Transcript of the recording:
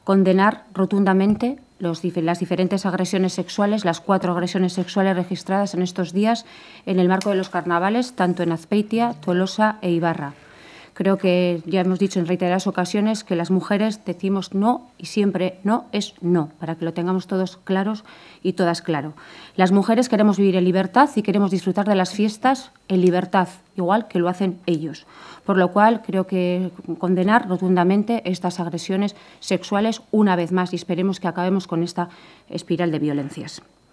condenar rotundamente las diferentes agresiones sexuales, las 4 agresiones sexuales registradas en estos días en el marco de los carnavales, tanto en Azpeitia, Tolosa e Ibarra. Creo que ya hemos dicho en reiteradas ocasiones que las mujeres decimos no y siempre no es no, para que lo tengamos todos claros y todas claro. Las mujeres queremos vivir en libertad y queremos disfrutar de las fiestas en libertad, igual que lo hacen ellos. Por lo cual, creo que condenar rotundamente estas agresiones sexuales una vez más y esperemos que acabemos con esta espiral de violencias.